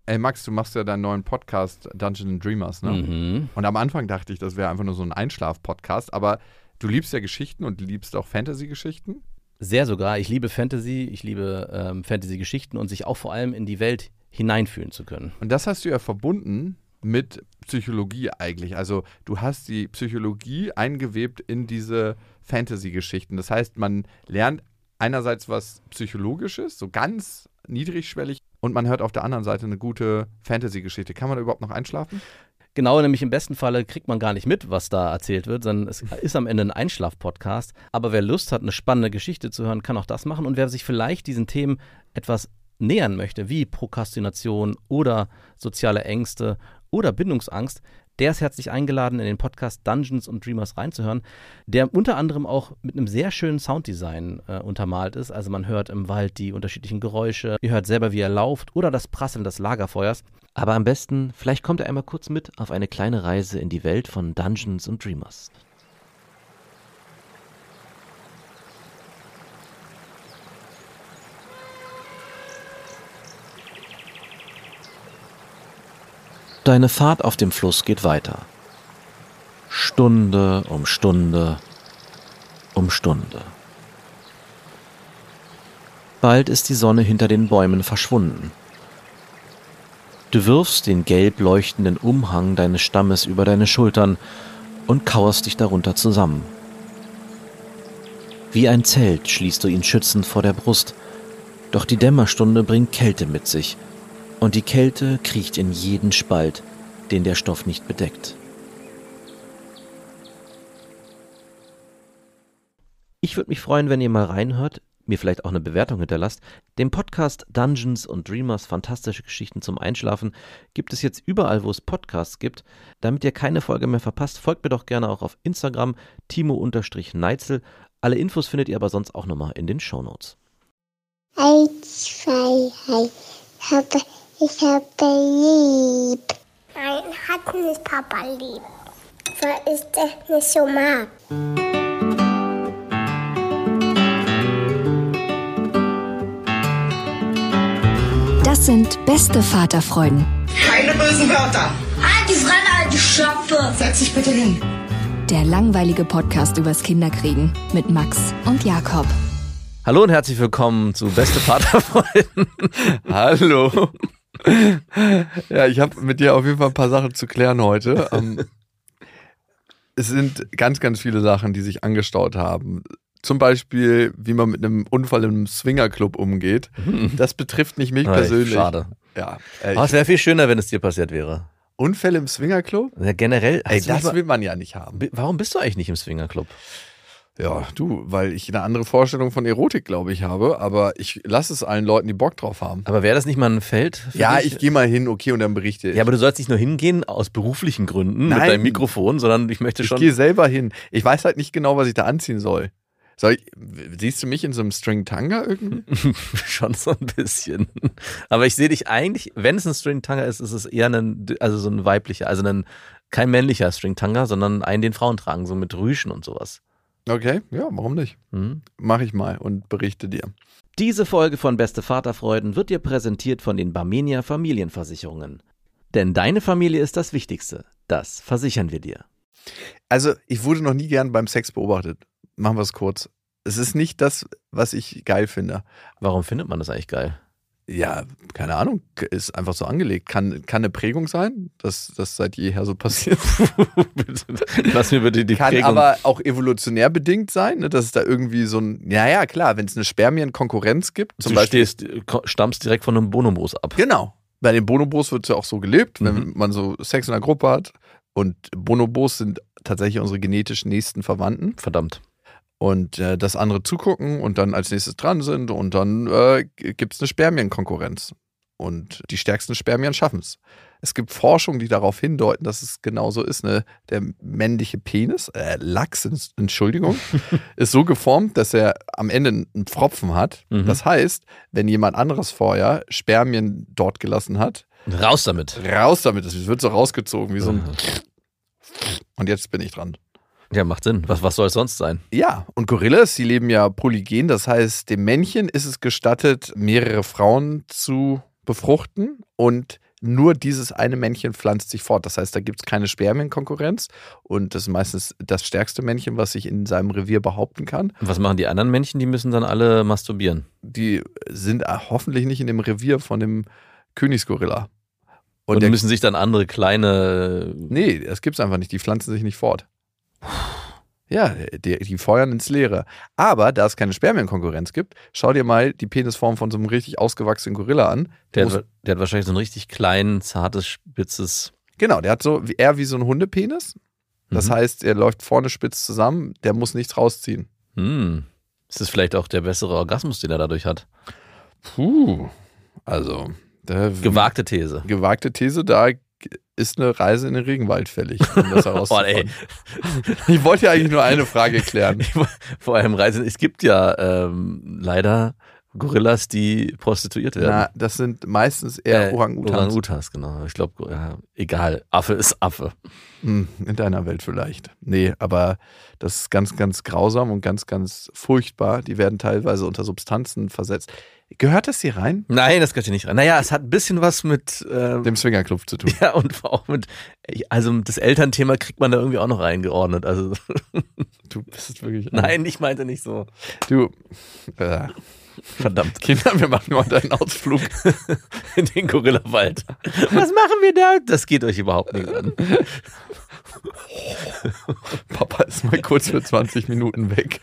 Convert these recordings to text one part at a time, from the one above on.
Ey Max, du machst ja deinen neuen Podcast Dungeons & Dreamers, ne? Mhm. Und am Anfang dachte ich, das wäre einfach nur so ein Einschlaf-Podcast, aber du liebst ja Geschichten und liebst auch Fantasy-Geschichten. Sehr sogar. Ich liebe Fantasy, ich liebe Fantasy-Geschichten und sich auch vor allem in die Welt hineinfühlen zu können. Und das hast du ja verbunden mit Psychologie eigentlich. Also du hast die Psychologie eingewebt in diese Fantasy-Geschichten. Das heißt, man lernt einerseits was Psychologisches, so ganz niedrigschwellig, und man hört auf der anderen Seite eine gute Fantasy-Geschichte. Kann man da überhaupt noch einschlafen? Genau, nämlich im besten Falle kriegt man gar nicht mit, was da erzählt wird, sondern es ist am Ende ein Einschlaf-Podcast. Aber wer Lust hat, eine spannende Geschichte zu hören, kann auch das machen. Und wer sich vielleicht diesen Themen etwas nähern möchte, wie Prokrastination oder soziale Ängste oder Bindungsangst, der ist herzlich eingeladen, in den Podcast Dungeons & Dreamers reinzuhören, der unter anderem auch mit einem sehr schönen Sounddesign untermalt ist. Also man hört im Wald die unterschiedlichen Geräusche, ihr hört selber, wie er lauft oder das Prasseln des Lagerfeuers. Aber am besten, vielleicht kommt er einmal kurz mit auf eine kleine Reise in die Welt von Dungeons & Dreamers. Deine Fahrt auf dem Fluss geht weiter. Stunde um Stunde um Stunde. Bald ist die Sonne hinter den Bäumen verschwunden. Du wirfst den gelb leuchtenden Umhang deines Stammes über deine Schultern und kauerst dich darunter zusammen. Wie ein Zelt schließt du ihn schützend vor der Brust, doch die Dämmerstunde bringt Kälte mit sich. Und die Kälte kriecht in jeden Spalt, den der Stoff nicht bedeckt. Ich würde mich freuen, wenn ihr mal reinhört, mir vielleicht auch eine Bewertung hinterlasst. Den Podcast Dungeons & Dreamers, fantastische Geschichten zum Einschlafen, gibt es jetzt überall, wo es Podcasts gibt. Damit ihr keine Folge mehr verpasst, folgt mir doch gerne auch auf Instagram, Timo_Neitzel. Alle Infos findet ihr aber sonst auch nochmal in den Shownotes. 1, 2, 3. Ich habe lieb. Nein, hat nicht Papa lieb. Weil ich das nicht so mag. Das sind beste Vaterfreuden. Keine bösen Wörter. Halt die Fremde, alte Schöpfe. Setz dich bitte hin. Der langweilige Podcast übers Kinderkriegen mit Max und Jakob. Hallo und herzlich willkommen zu Beste Vaterfreuden. Hallo. Ja, ich habe mit dir auf jeden Fall ein paar Sachen zu klären heute. Es sind ganz, ganz viele Sachen, die sich angestaut haben. Zum Beispiel, wie man mit einem Unfall im Swingerclub umgeht. Das betrifft nicht mich persönlich. Schade. Ja, Aber es wäre viel schöner, wenn es dir passiert wäre. Unfälle im Swingerclub? Ja, generell. Ey, das will man ja nicht haben. Warum bist du eigentlich nicht im Swingerclub? Ja, du, weil ich eine andere Vorstellung von Erotik, glaube ich, habe. Aber ich lasse es allen Leuten, die Bock drauf haben. Aber wäre das nicht mal ein Feld für Ja, dich? ich gehe mal hin, okay, und dann berichte ich. Ja, aber du sollst nicht nur hingehen aus beruflichen Gründen Nein. mit deinem Mikrofon, sondern ich möchte schon... Ich gehe selber hin. Ich weiß halt nicht genau, was ich da anziehen soll. Siehst du mich in so einem String-Tanga irgendwie? Schon so ein bisschen. Aber ich sehe dich eigentlich, wenn es ein String-Tanga ist, ist es eher so ein weiblicher, kein männlicher String-Tanga, sondern einen, den Frauen tragen, so mit Rüschen und sowas. Okay, ja, warum nicht? Mach ich mal und berichte dir. Diese Folge von Beste Vaterfreuden wird dir präsentiert von den Barmenia Familienversicherungen. Denn deine Familie ist das Wichtigste. Das versichern wir dir. Also, ich wurde noch nie gern beim Sex beobachtet. Machen wir es kurz. Es ist nicht das, was ich geil finde. Warum findet man das eigentlich geil? Ja, keine Ahnung, ist einfach so angelegt. Kann eine Prägung sein, dass das seit jeher so passiert. Lass mir bitte die Kann Prägung. aber auch evolutionär bedingt sein, ne, dass es da irgendwie so ein, ja klar, wenn es eine Spermienkonkurrenz gibt. Zum Beispiel, stammst direkt von einem Bonobos ab. Genau. Bei den Bonobos wird es ja auch so gelebt, wenn man so Sex in einer Gruppe hat. Und Bonobos sind tatsächlich unsere genetisch nächsten Verwandten. Verdammt. Und dass andere zugucken und dann als nächstes dran sind und dann gibt es eine Spermienkonkurrenz. Und die stärksten Spermien schaffen es. Es gibt Forschung, die darauf hindeuten, dass es genauso ist. Ne? Der männliche Penis, Lachs, Entschuldigung, ist so geformt, dass er am Ende einen Pfropfen hat. Das heißt, wenn jemand anderes vorher Spermien dort gelassen hat, Raus damit. Es wird so rausgezogen wie so ein und jetzt bin ich dran. Ja, macht Sinn. Was soll es sonst sein? Ja, und Gorillas, die leben ja polygen, das heißt, dem Männchen ist es gestattet, mehrere Frauen zu befruchten und nur dieses eine Männchen pflanzt sich fort. Das heißt, da gibt es keine Spermienkonkurrenz und das ist meistens das stärkste Männchen, was sich in seinem Revier behaupten kann. Und was machen die anderen Männchen? Die müssen dann alle masturbieren. Die sind hoffentlich nicht in dem Revier von dem Königsgorilla. Und müssen sich dann andere kleine... Nee, das gibt's einfach nicht. Die pflanzen sich nicht fort. Ja, die feuern ins Leere. Aber da es keine Spermienkonkurrenz gibt, schau dir mal die Penisform von so einem richtig ausgewachsenen Gorilla an. Der hat wahrscheinlich so ein richtig klein, zartes, spitzes... Genau, der hat so eher wie so ein Hundepenis. Das heißt, er läuft vorne spitz zusammen, der muss nichts rausziehen. Ist das vielleicht auch der bessere Orgasmus, den er dadurch hat? Also... Gewagte These. Gewagte These, da ist eine Reise in den Regenwald fällig, um das herauszufinden. Ich wollte ja eigentlich nur eine Frage klären. Vor allem es gibt ja leider Gorillas, die prostituiert werden. Na, das sind meistens eher Orang-Utans. Orang-Utans, genau. Ich glaube, egal, Affe ist Affe. In deiner Welt vielleicht. Nee, aber das ist ganz, ganz grausam und ganz, ganz furchtbar. Die werden teilweise unter Substanzen versetzt. Gehört das hier rein? Nein, das gehört hier nicht rein. Naja, es hat ein bisschen was mit dem Swingerclub zu tun. Ja, und auch also das Elternthema kriegt man da irgendwie auch noch eingeordnet. Also du bist es wirklich. Nein, ich meinte nicht so. Du, verdammt. Kinder, wir machen heute einen Ausflug in den Gorillawald. Was machen wir da? Das geht euch überhaupt nicht an. Papa ist mal kurz für 20 Minuten weg.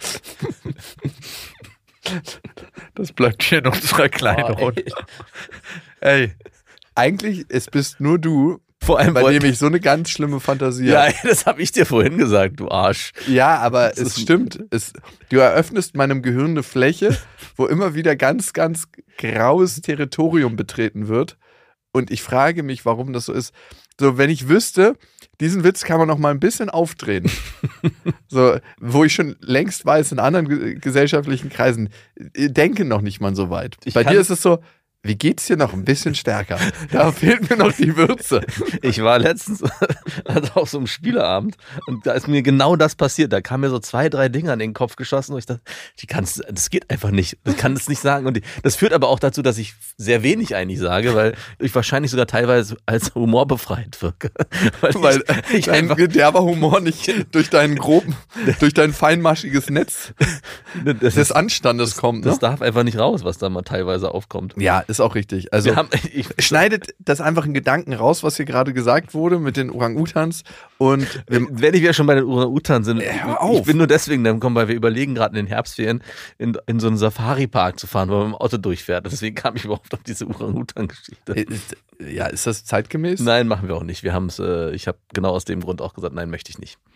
Das bleibt hier in unserer kleinen Runde. Ey, eigentlich bist nur du, vor allem bei dem ich so eine ganz schlimme Fantasie habe. Ja, das habe ich dir vorhin gesagt, du Arsch. Ja, aber es stimmt. Du eröffnest meinem Gehirn eine Fläche, wo immer wieder ganz, ganz graues Territorium betreten wird. Und ich frage mich, warum das so ist. So, wenn ich wüsste, diesen Witz kann man noch mal ein bisschen aufdrehen. So, wo ich schon längst weiß, in anderen gesellschaftlichen Kreisen denken noch nicht mal so weit. Bei dir ist es so, wie geht's dir noch ein bisschen stärker? Da fehlt mir noch die Würze. Ich war letztens auf so einem Spieleabend und da ist mir genau das passiert. Da kamen mir so 2, 3 Dinge an den Kopf geschossen und ich dachte, das geht einfach nicht. Ich kann das nicht sagen. Und das führt aber auch dazu, dass ich sehr wenig eigentlich sage, weil ich wahrscheinlich sogar teilweise als humorbefreit wirke. Weil ich dein derber Humor nicht durch dein feinmaschiges Netz des Anstandes kommt. Das darf einfach nicht raus, was da mal teilweise aufkommt. Ja, ist auch richtig. Also schneidet das einfach in Gedanken raus, was hier gerade gesagt wurde mit den Orang-Utans. Und wenn wir schon bei den Orang-Utans sind, ich bin nur deswegen dann gekommen, weil wir überlegen gerade in den Herbstferien in so einen Safari-Park zu fahren, wo man mit dem Auto durchfährt. Deswegen kam ich überhaupt auf diese Orang-Utan-Geschichte. Ja, ist das zeitgemäß? Nein, machen wir auch nicht. Ich habe genau aus dem Grund auch gesagt, nein, möchte ich nicht.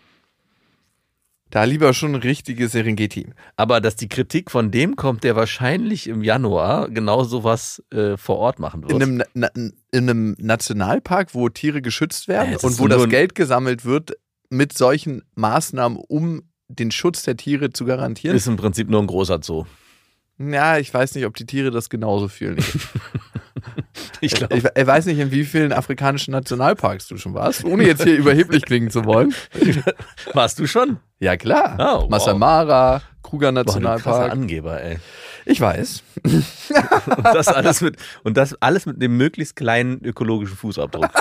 Da lieber schon ein richtiges Serengeti. Aber dass die Kritik von dem kommt, der wahrscheinlich im Januar genau sowas vor Ort machen wird. In einem Nationalpark, wo Tiere geschützt werden und wo das Geld gesammelt wird mit solchen Maßnahmen, um den Schutz der Tiere zu garantieren. Ist im Prinzip nur ein großer Zoo. Ja, ich weiß nicht, ob die Tiere das genauso fühlen. Ich weiß nicht, in wie vielen afrikanischen Nationalparks du schon warst, ohne jetzt hier überheblich klingen zu wollen. Warst du schon? Ja, klar. Oh, wow. Masai Mara, Kruger Nationalpark. Boah, du krasser Angeber, ey. Ich weiß. und das alles mit dem möglichst kleinen ökologischen Fußabdruck.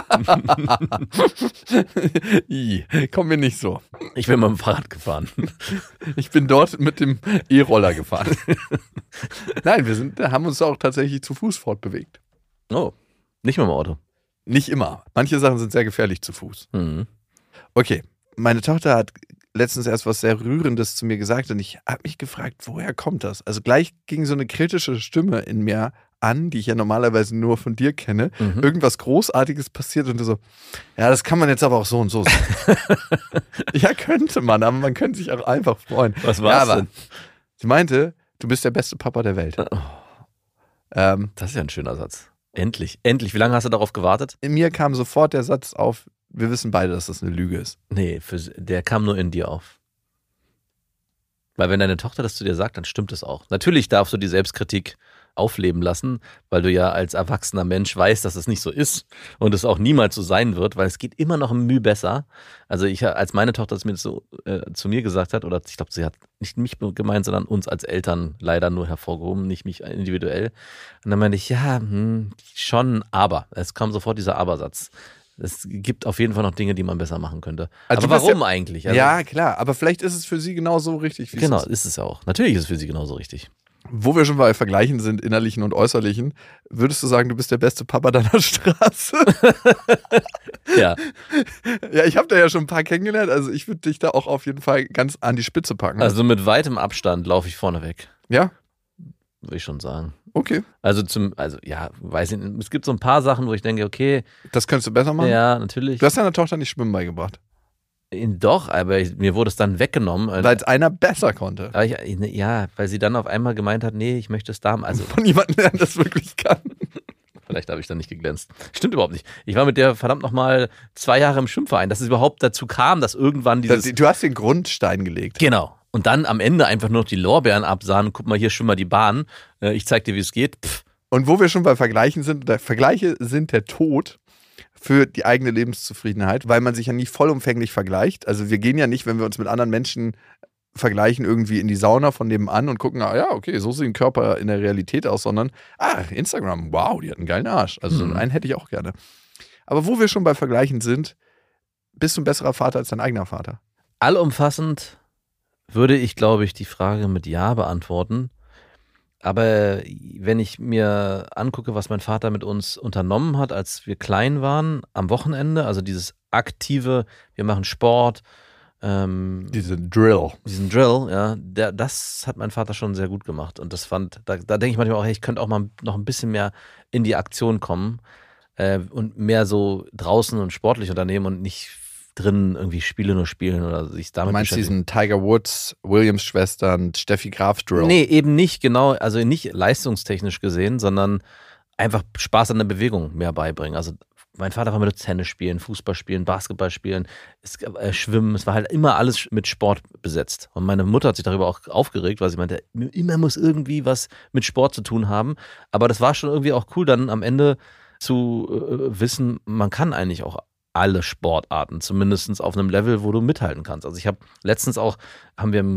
Komm mir nicht so. Ich bin mal mit dem Fahrrad gefahren. Ich bin dort mit dem E-Roller gefahren. Nein, haben uns auch tatsächlich zu Fuß fortbewegt. Oh, nicht mal im Auto. Nicht immer. Manche Sachen sind sehr gefährlich zu Fuß. Okay, meine Tochter hat letztens erst was sehr Rührendes zu mir gesagt und ich habe mich gefragt, woher kommt das? Also gleich ging so eine kritische Stimme in mir an, die ich ja normalerweise nur von dir kenne. Irgendwas Großartiges passiert und du so, ja, das kann man jetzt aber auch so und so sagen. Ja, könnte man, aber man könnte sich auch einfach freuen. Was war's denn? Sie meinte, du bist der beste Papa der Welt. Das ist ja ein schöner Satz. Endlich. Wie lange hast du darauf gewartet? In mir kam sofort der Satz auf, wir wissen beide, dass das eine Lüge ist. Nee, der kam nur in dir auf. Weil wenn deine Tochter das zu dir sagt, dann stimmt es auch. Natürlich darfst du die Selbstkritik aufleben lassen, weil du ja als erwachsener Mensch weißt, dass es nicht so ist und es auch niemals so sein wird, weil es geht immer noch ein Mühe besser. Also als meine Tochter es mir so zu mir gesagt hat, oder ich glaube, sie hat nicht mich gemeint, sondern uns als Eltern leider nur hervorgehoben, nicht mich individuell. Und dann meinte ich, ja, schon, aber. Es kam sofort dieser Aber-Satz. Es gibt auf jeden Fall noch Dinge, die man besser machen könnte. Also aber warum eigentlich? Also, ja, klar, aber vielleicht ist es für sie genauso richtig, wie es ist. Genau, ist es ja auch. Natürlich ist es für sie genauso richtig. Wo wir schon bei Vergleichen sind, innerlichen und äußerlichen, würdest du sagen, du bist der beste Papa deiner Straße? Ja. Ja, ich habe da ja schon ein paar kennengelernt, also ich würde dich da auch auf jeden Fall ganz an die Spitze packen. Also mit weitem Abstand laufe ich vorne weg. Ja? Würde ich schon sagen. Okay. Also ja, weiß ich nicht. Es gibt so ein paar Sachen, wo ich denke, okay. Das könntest du besser machen? Ja, natürlich. Du hast deiner Tochter nicht Schwimmen beigebracht. Doch, aber mir wurde es dann weggenommen. Weil es einer besser konnte. Aber weil sie dann auf einmal gemeint hat, nee, ich möchte es da. Also von jemandem, der das wirklich kann. Vielleicht habe ich dann nicht geglänzt. Stimmt überhaupt nicht. Ich war mit der verdammt nochmal 2 Jahre im Schwimmverein, dass es überhaupt dazu kam, dass irgendwann dieses... Du hast den Grundstein gelegt. Genau. Und dann am Ende einfach nur noch die Lorbeeren absahen. Guck mal, hier schwimm mal die Bahn. Ich zeig dir, wie es geht. Pff. Und wo wir schon bei Vergleichen sind, Vergleiche sind der Tod für die eigene Lebenszufriedenheit, weil man sich ja nie vollumfänglich vergleicht. Also wir gehen ja nicht, wenn wir uns mit anderen Menschen vergleichen, irgendwie in die Sauna von nebenan und gucken, ja, okay, so sieht ein Körper in der Realität aus, sondern, Instagram, wow, die hat einen geilen Arsch. Also so einen hätte ich auch gerne. Aber wo wir schon bei Vergleichen sind, bist du ein besserer Vater als dein eigener Vater? Allumfassend würde ich, glaube ich, die Frage mit Ja beantworten. Aber wenn ich mir angucke, was mein Vater mit uns unternommen hat, als wir klein waren, am Wochenende, also dieses aktive, wir machen Sport, diesen Drill, ja, das hat mein Vater schon sehr gut gemacht. Und da denke ich manchmal auch, hey, ich könnte auch mal noch ein bisschen mehr in die Aktion kommen und mehr so draußen und sportlich unternehmen und nicht drin irgendwie Spiele nur spielen oder sich damit beschäftigen. Du meinst diesen Tiger Woods, Williams-Schwestern, Steffi Graf Drill? Nee, eben nicht, genau, also nicht leistungstechnisch gesehen, sondern einfach Spaß an der Bewegung mehr beibringen. Also mein Vater war mit Tennis spielen, Fußball spielen, Basketball spielen, Schwimmen, es war halt immer alles mit Sport besetzt. Und meine Mutter hat sich darüber auch aufgeregt, weil sie meinte, immer muss irgendwie was mit Sport zu tun haben. Aber das war schon irgendwie auch cool, dann am Ende zu wissen, man kann eigentlich auch alle Sportarten, zumindest auf einem Level, wo du mithalten kannst. Also ich habe letztens haben wir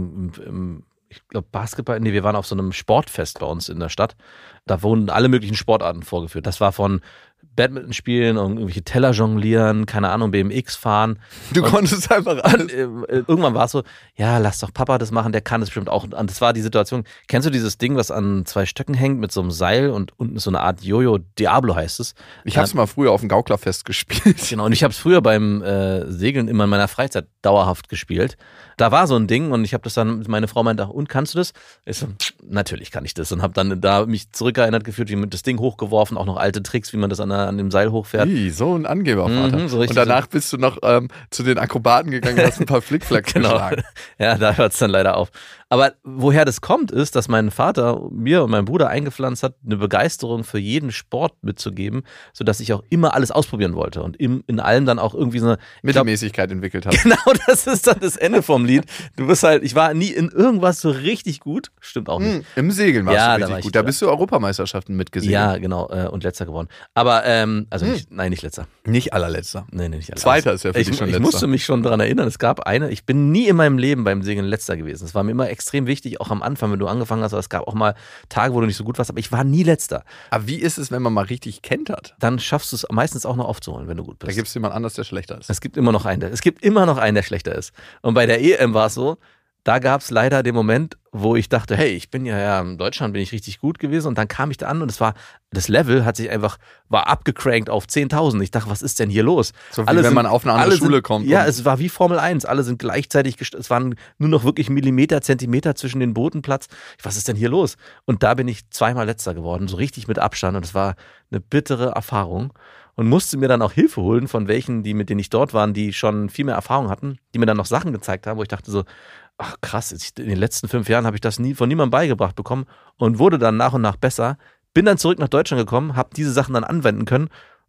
ich glaube Basketball, wir waren auf so einem Sportfest bei uns in der Stadt. Da wurden alle möglichen Sportarten vorgeführt. Das war von Badminton spielen und irgendwelche Teller jonglieren, keine Ahnung, BMX fahren. Du konntest einfach alles. Irgendwann war es so, ja, lass doch Papa das machen, der kann es bestimmt auch. Und das war die Situation, kennst du dieses Ding, was an 2 Stöcken hängt mit so einem Seil und unten ist so eine Art Jojo, Diablo heißt es. Ich habe es mal früher auf dem Gauklerfest gespielt. Genau, und ich habe es früher beim Segeln immer in meiner Freizeit dauerhaft gespielt. Da war so ein Ding und ich habe das dann, meine Frau meinte, und kannst du das? Ich so, natürlich kann ich das und habe dann da mich zurückerinnert gefühlt, wie mit das Ding hochgeworfen, auch noch alte Tricks, wie man das an dem Seil hochfährt. So ein Angebervater. So und danach bist du noch zu den Akrobaten gegangen und hast ein paar Flickflacks geschlagen. Ja, da hört es dann leider auf. Aber woher das kommt, ist, dass mein Vater mir und mein Bruder eingepflanzt hat, eine Begeisterung für jeden Sport mitzugeben, sodass ich auch immer alles ausprobieren wollte und in allem dann auch irgendwie so eine Mittelmäßigkeit entwickelt habe. Genau, das ist dann das Ende vom Lied. Ich war nie in irgendwas so richtig gut. Stimmt auch nicht. Im Segeln warst du richtig gut. Da da bist du Europameisterschaften mitgesegelt. Ja, genau. Und letzter geworden. Aber, nicht letzter. Nicht allerletzter. Nee, nicht allerletzter. Zweiter ist ja für dich schon letzter. Ich musste mich schon daran erinnern, es gab ich bin nie in meinem Leben beim Segeln letzter gewesen. Es war mir immer extrem wichtig, auch am Anfang, wenn du angefangen hast, aber es gab auch mal Tage, wo du nicht so gut warst, aber ich war nie letzter. Aber wie ist es, wenn man mal richtig kentert? Dann schaffst du es meistens auch noch aufzuholen, wenn du gut bist. Da gibt es jemand anders, der schlechter ist. Es gibt immer noch einen, der schlechter ist. Und bei der EM war es so, da gab es leider den Moment, wo ich dachte, hey, ich bin ja in Deutschland, bin ich richtig gut gewesen. Und dann kam ich da an und das Level war abgecrankt auf 10.000. Ich dachte, was ist denn hier los? So wie wenn man auf eine andere Schule kommt. Ja, es war wie Formel 1. Alle sind gleichzeitig, es waren nur noch wirklich Millimeter, Zentimeter zwischen den Bootenplatz. Was ist denn hier los? Und da bin ich 2-mal Letzter geworden, so richtig mit Abstand. Und es war eine bittere Erfahrung. Und musste mir dann auch Hilfe holen von welchen, mit denen ich dort war, die schon viel mehr Erfahrung hatten, die mir dann noch Sachen gezeigt haben, wo ich dachte so, ach krass, in den letzten 5 Jahren habe ich das von niemandem beigebracht bekommen und wurde dann nach und nach besser. Bin dann zurück nach Deutschland gekommen, habe diese Sachen dann anwenden können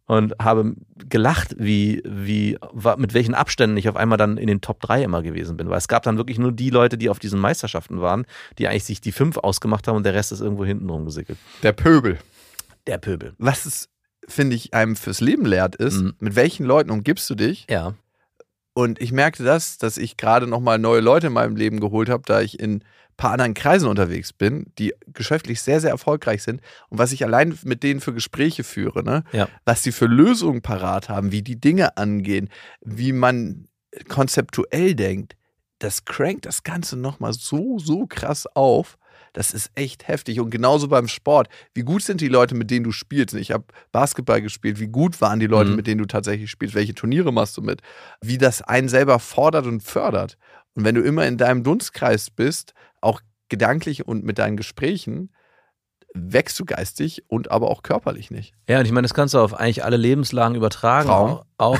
und habe gelacht, mit welchen Abständen ich auf einmal dann in den Top 3 immer gewesen bin. Weil es gab dann wirklich nur die Leute, die auf diesen Meisterschaften waren, die eigentlich sich die 5 ausgemacht haben und der Rest ist irgendwo hinten rumgesickelt. Der Pöbel. Der Pöbel. Was es, finde ich, einem fürs Leben lehrt, ist, mit welchen Leuten umgibst du dich? Ja. Und ich merkte dass ich gerade nochmal neue Leute in meinem Leben geholt habe, da ich in ein paar anderen Kreisen unterwegs bin, die geschäftlich sehr, sehr erfolgreich sind. Und was ich allein mit denen für Gespräche führe, ne? Ja. Was sie für Lösungen parat haben, wie die Dinge angehen, wie man konzeptuell denkt, das crankt das Ganze nochmal so krass auf. Das ist echt heftig. Und genauso beim Sport. Wie gut sind die Leute, mit denen du spielst? Ich habe Basketball gespielt. Wie gut waren die Leute, mit denen du tatsächlich spielst? Welche Turniere machst du mit? Wie das einen selber fordert und fördert. Und wenn du immer in deinem Dunstkreis bist, auch gedanklich und mit deinen Gesprächen, wächst du geistig und aber auch körperlich nicht. Ja, und ich meine, das kannst du auf eigentlich alle Lebenslagen übertragen. Frauen? Auch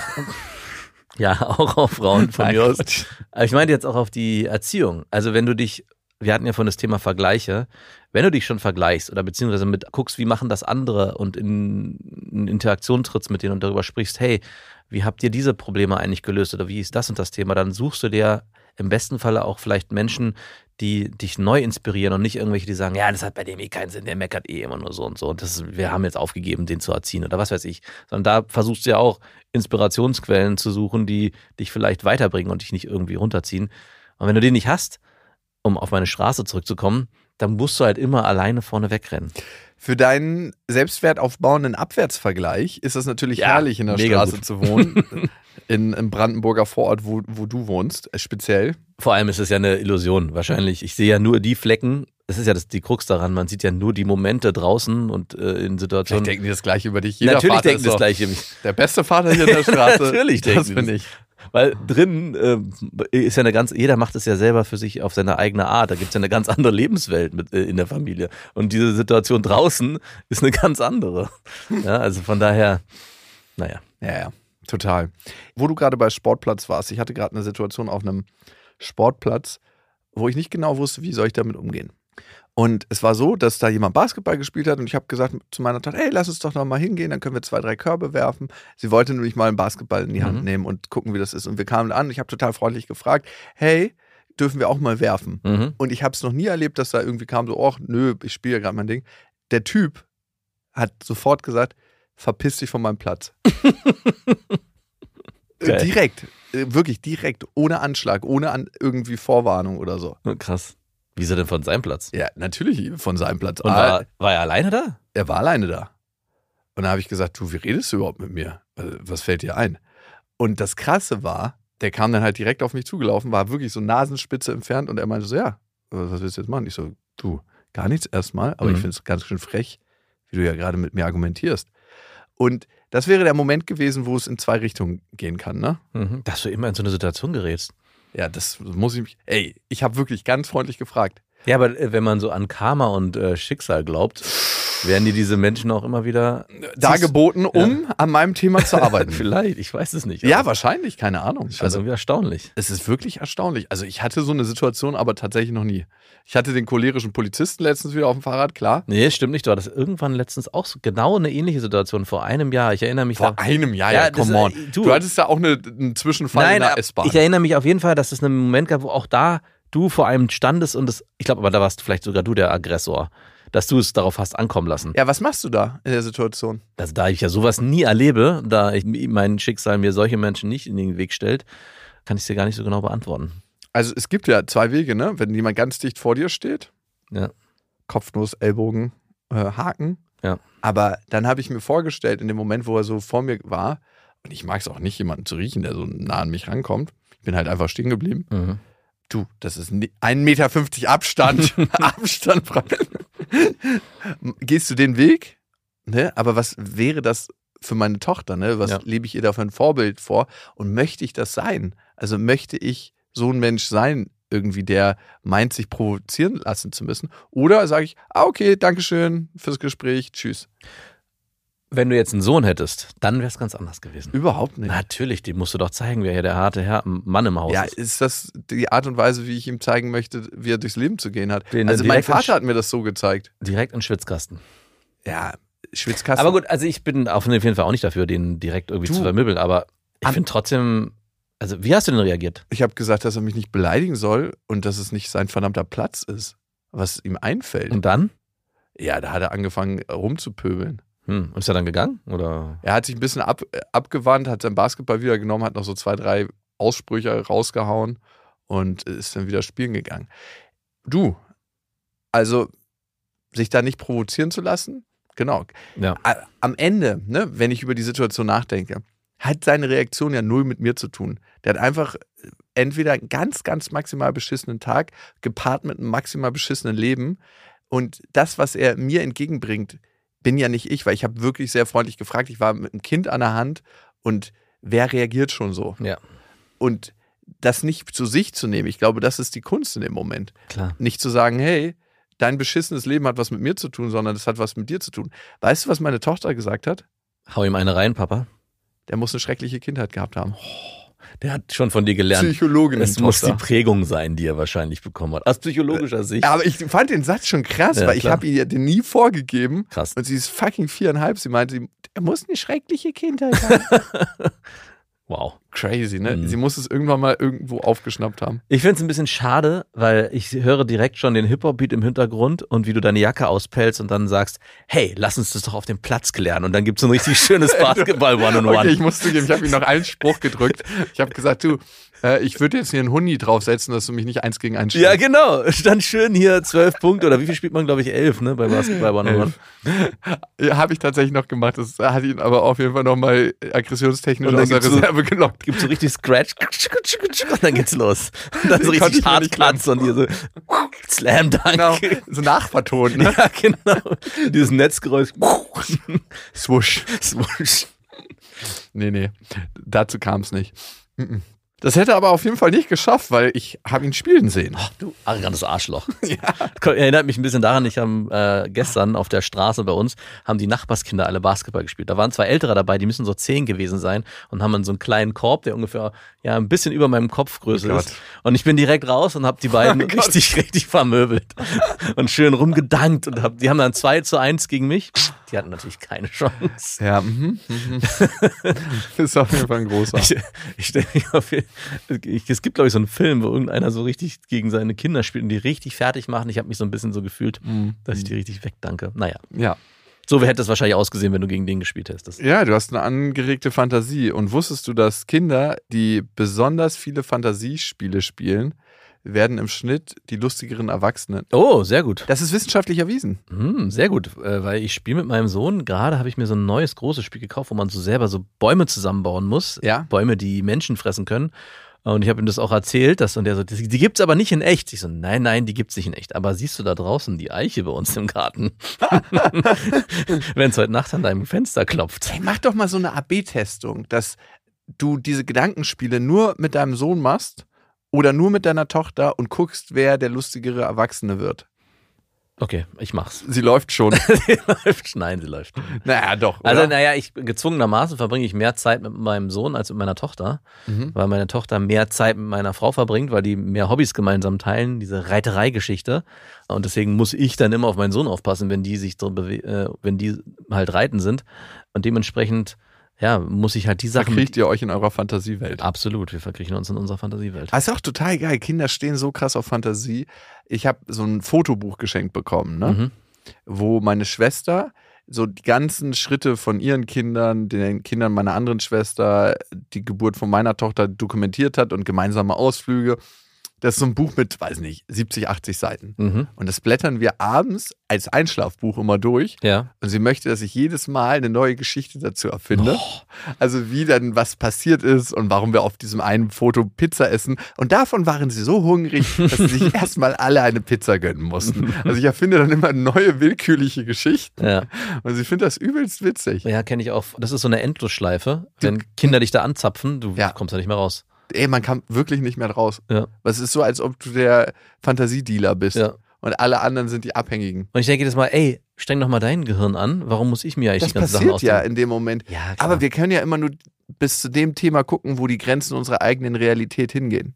auf Frauen von mir aus. Aber ich meine jetzt auch auf die Erziehung. Also wenn du dich, wir hatten ja von das Thema Vergleiche, wenn du dich schon vergleichst oder beziehungsweise guckst, wie machen das andere und in Interaktion trittst mit denen und darüber sprichst, hey, wie habt ihr diese Probleme eigentlich gelöst oder wie ist das und das Thema, dann suchst du dir im besten Falle auch vielleicht Menschen, die dich neu inspirieren und nicht irgendwelche, die sagen, ja, das hat bei dem keinen Sinn, der meckert immer nur so und so und wir haben jetzt aufgegeben, den zu erziehen oder was weiß ich. Sondern da versuchst du ja auch Inspirationsquellen zu suchen, die dich vielleicht weiterbringen und dich nicht irgendwie runterziehen. Und wenn du den nicht hast, um auf meine Straße zurückzukommen, dann musst du halt immer alleine vorne wegrennen. Für deinen selbstwertaufbauenden Abwärtsvergleich ist es natürlich herrlich, in der Straße zu wohnen. Im Brandenburger Vorort, wo du wohnst, speziell. Vor allem ist es ja eine Illusion, wahrscheinlich. Ich sehe ja nur die Flecken, das ist ja die Krux daran, man sieht ja nur die Momente draußen und in Situationen. Vielleicht denken die das Gleiche über dich. Jeder Natürlich Vater denken das Gleiche über mich. Der beste Vater hier in der Straße. Natürlich denken das bin ich. Weil drinnen ist ja jeder macht es ja selber für sich auf seine eigene Art. Da gibt es ja eine ganz andere Lebenswelt in der Familie. Und diese Situation draußen ist eine ganz andere. Ja, also von daher, naja. Ja, total. Wo du gerade bei Sportplatz warst, ich hatte gerade eine Situation auf einem Sportplatz, wo ich nicht genau wusste, wie soll ich damit umgehen. Und es war so, dass da jemand Basketball gespielt hat und ich habe gesagt zu meiner Tochter, hey, lass uns doch noch mal hingehen, dann können wir 2, 3 Körbe werfen. Sie wollte nämlich mal einen Basketball in die Hand nehmen und gucken, wie das ist. Und wir kamen an und ich habe total freundlich gefragt, hey, dürfen wir auch mal werfen? Und ich habe es noch nie erlebt, dass da irgendwie kam so, ach nö, ich spiele ja gerade mein Ding. Der Typ hat sofort gesagt, verpiss dich von meinem Platz. Direkt, wirklich direkt, ohne Anschlag, ohne irgendwie Vorwarnung oder so. Krass. Wie ist er denn von seinem Platz? Ja, natürlich von seinem Platz. Und war er alleine da? Er war alleine da. Und da habe ich gesagt, du, wie redest du überhaupt mit mir? Was fällt dir ein? Und das Krasse war, der kam dann halt direkt auf mich zugelaufen, war wirklich so Nasenspitze entfernt und er meinte so, ja, was willst du jetzt machen? Ich so, du, gar nichts erstmal, aber ich finde es ganz schön frech, wie du ja gerade mit mir argumentierst. Und das wäre der Moment gewesen, wo es in 2 Richtungen gehen kann, ne? Dass du immer in so eine Situation gerätst. Ja, das muss ich ich habe wirklich ganz freundlich gefragt. Ja, aber wenn man so an Karma und Schicksal glaubt, werden dir diese Menschen auch immer wieder dargeboten, um an meinem Thema zu arbeiten. Vielleicht, ich weiß es nicht. Ja, wahrscheinlich, keine Ahnung. Also irgendwie erstaunlich. Es ist wirklich erstaunlich. Also ich hatte so eine Situation aber tatsächlich noch nie. Ich hatte den cholerischen Polizisten letztens wieder auf dem Fahrrad, klar. Nee, stimmt nicht. Du hattest irgendwann letztens auch so genau eine ähnliche Situation vor einem Jahr. Ich erinnere mich Vor einem Jahr, ja, come on. Du hattest da auch einen Zwischenfall in der S-Bahn. Ich erinnere mich auf jeden Fall, dass es einen Moment gab, wo auch da du vor einem standest und ich glaube, aber da warst vielleicht sogar du der Aggressor, dass du es darauf hast ankommen lassen. Ja, was machst du da in der Situation? Also, da ich ja sowas nie erlebe, da mein Schicksal mir solche Menschen nicht in den Weg stellt, kann ich es dir gar nicht so genau beantworten. Also es gibt ja 2 Wege, ne? Wenn jemand ganz dicht vor dir steht, ja. Kopfnuss, Ellbogen, Haken. Ja. Aber dann habe ich mir vorgestellt, in dem Moment, wo er so vor mir war, und ich mag es auch nicht, jemanden zu riechen, der so nah an mich rankommt. Ich bin halt einfach stehen geblieben. Du, das ist 1,50 Meter Abstand. Abstand. Gehst du den Weg? Ne? Aber was wäre das für meine Tochter? Ne? Was lebe ich ihr da für ein Vorbild vor? Und möchte ich das sein? Also möchte ich so ein Mensch sein, irgendwie, der meint, sich provozieren lassen zu müssen? Oder sage ich, okay, Dankeschön fürs Gespräch, tschüss. Wenn du jetzt einen Sohn hättest, dann wäre es ganz anders gewesen. Überhaupt nicht. Natürlich, dem musst du doch zeigen, wer hier der harte Mann im Haus ist. Ja, ist das die Art und Weise, wie ich ihm zeigen möchte, wie er durchs Leben zu gehen hat? Den also mein Vater hat mir das so gezeigt. Direkt in den Schwitzkasten. Ja, Schwitzkasten. Aber gut, also ich bin auf jeden Fall auch nicht dafür, den direkt irgendwie zu vermöbeln, aber ich finde trotzdem, also wie hast du denn reagiert? Ich habe gesagt, dass er mich nicht beleidigen soll und dass es nicht sein verdammter Platz ist, was ihm einfällt. Und dann? Ja, da hat er angefangen rumzupöbeln. Und ist er dann gegangen? Oder? Er hat sich ein bisschen abgewandt, hat seinen Basketball wieder genommen, hat noch so 2, 3 Aussprüche rausgehauen und ist dann wieder spielen gegangen. Du, also sich da nicht provozieren zu lassen, genau. Ja. Am Ende, ne, wenn ich über die Situation nachdenke, hat seine Reaktion ja null mit mir zu tun. Der hat einfach entweder einen ganz, ganz maximal beschissenen Tag gepaart mit einem maximal beschissenen Leben und das, was er mir entgegenbringt, bin ja nicht ich, weil ich habe wirklich sehr freundlich gefragt, ich war mit einem Kind an der Hand und wer reagiert schon so? Ja. Und das nicht zu sich zu nehmen, ich glaube, das ist die Kunst in dem Moment. Klar. Nicht zu sagen, hey, dein beschissenes Leben hat was mit mir zu tun, sondern das hat was mit dir zu tun. Weißt du, was meine Tochter gesagt hat? Hau ihm eine rein, Papa. Der muss eine schreckliche Kindheit gehabt haben. Der hat schon von dir gelernt. Psychologin. Es muss die Prägung sein, die er wahrscheinlich bekommen hat. Aus psychologischer Sicht. Aber ich fand den Satz schon krass, Ja, weil ich klar. habe ihr den nie vorgegeben. Krass. Und sie ist fucking 4,5. Sie meinte, er muss eine schreckliche Kindheit haben. Wow. Crazy, ne? Mhm. Sie muss es irgendwann mal irgendwo aufgeschnappt haben. Ich finde es ein bisschen schade, weil ich höre direkt schon den Hip-Hop-Beat im Hintergrund und wie du deine Jacke auspellst und dann sagst, hey, lass uns das doch auf dem Platz klären. Und dann gibt es so ein richtig schönes Basketball-One-on-One. Okay, ich muss zugeben, ich habe ihm noch einen Spruch gedrückt. Ich habe gesagt, du, ich würde jetzt hier einen Hundi draufsetzen, dass du mich nicht 1 gegen 1 Ja, genau. Stand schön hier 12 Punkte oder wie viel spielt man, glaube ich, 11, ne, bei Basketball One-on-One. Ja, habe ich tatsächlich noch gemacht. Das hat ihn aber auf jeden Fall nochmal aggressionstechnisch Und dann aus der gibt's so- Reserve gelockt. Gibt so richtig Scratch und dann geht's los. Und dann so Den konnte richtig ich mir nicht Hardcuts und hier so Slam Dunk. Genau, so nachvertont, ne? Ja, genau. Dieses Netzgeräusch. Swoosh. Swoosh. Nee, dazu kam es nicht. Das hätte er aber auf jeden Fall nicht geschafft, weil ich habe ihn spielen sehen. Du arrogantes Arschloch. Erinnert mich ein bisschen daran, ich habe gestern auf der Straße bei uns, haben die Nachbarskinder alle Basketball gespielt. Da waren 2 Ältere dabei, die müssen so 10 gewesen sein und haben dann so einen kleinen Korb, der ungefähr ja ein bisschen über meinem Kopfgröße Oh ist. Und ich bin direkt raus und habe die beiden richtig vermöbelt und schön rumgedankt und die haben dann 2:1 gegen mich. Die hatten natürlich keine Chance. Ja, ist auf jeden Fall ein großer. Ich stelle mich auf es gibt, glaube ich, so einen Film, wo irgendeiner so richtig gegen seine Kinder spielt und die richtig fertig machen. Ich habe mich so ein bisschen so gefühlt, dass ich die richtig wegdanke. Naja, Ja. so hätte es wahrscheinlich ausgesehen, wenn du gegen den gespielt hättest. Ja, du hast eine angeregte Fantasie. Und wusstest du, dass Kinder, die besonders viele Fantasiespiele spielen, werden im Schnitt die lustigeren Erwachsenen? Oh, sehr gut. Das ist wissenschaftlich erwiesen. Sehr gut, weil ich spiele mit meinem Sohn. Gerade habe ich mir so ein neues großes Spiel gekauft, wo man so selber so Bäume zusammenbauen muss. Ja. Bäume, die Menschen fressen können. Und ich habe ihm das auch erzählt, und der so, die gibt's aber nicht in echt. Ich so, nein, die gibt's nicht in echt. Aber siehst du da draußen die Eiche bei uns im Garten? Wenn es heute Nacht an deinem Fenster klopft. Hey, mach doch mal so eine AB-Testung, dass du diese Gedankenspiele nur mit deinem Sohn machst oder nur mit deiner Tochter und guckst, wer der lustigere Erwachsene wird. Okay, ich mach's. Sie läuft schon. Sie läuft. Nein, sie läuft. Naja, doch. Oder? Also, gezwungenermaßen verbringe ich mehr Zeit mit meinem Sohn als mit meiner Tochter, weil meine Tochter mehr Zeit mit meiner Frau verbringt, weil die mehr Hobbys gemeinsam teilen, diese Reiterei-Geschichte. Und deswegen muss ich dann immer auf meinen Sohn aufpassen, wenn die wenn die halt reiten sind. Und dementsprechend, ja, muss ich halt die Sachen. Verkriecht ihr euch in eurer Fantasiewelt? Absolut, wir verkriechen uns in unserer Fantasiewelt. Das ist auch total geil. Kinder stehen so krass auf Fantasie. Ich habe so ein Fotobuch geschenkt bekommen, ne? Wo meine Schwester so die ganzen Schritte von ihren Kindern, den Kindern meiner anderen Schwester, die Geburt von meiner Tochter dokumentiert hat und gemeinsame Ausflüge. Das ist so ein Buch mit, weiß nicht, 70, 80 Seiten. Und das blättern wir abends als Einschlafbuch immer durch. Ja. Und sie möchte, dass ich jedes Mal eine neue Geschichte dazu erfinde. Also wie dann was passiert ist und warum wir auf diesem einen Foto Pizza essen. Und davon waren sie so hungrig, dass sie sich erstmal alle eine Pizza gönnen mussten. Also ich erfinde dann immer neue willkürliche Geschichten. Ja. Und sie findet das übelst witzig. Ja, kenne ich auch. Das ist so eine Endlosschleife. Wenn Kinder dich da anzapfen, du kommst da nicht mehr raus. Ey, man kam wirklich nicht mehr raus. Ja. Es ist so, als ob du der Fantasiedealer bist. Ja. Und alle anderen sind die Abhängigen. Und ich denke jedes Mal, ey, streng doch mal dein Gehirn an. Warum muss ich mir eigentlich Das die ganzen Sachen passiert ja ausdenken? in dem Moment. Ja, klar. Aber wir können ja immer nur bis zu dem Thema gucken, wo die Grenzen unserer eigenen Realität hingehen.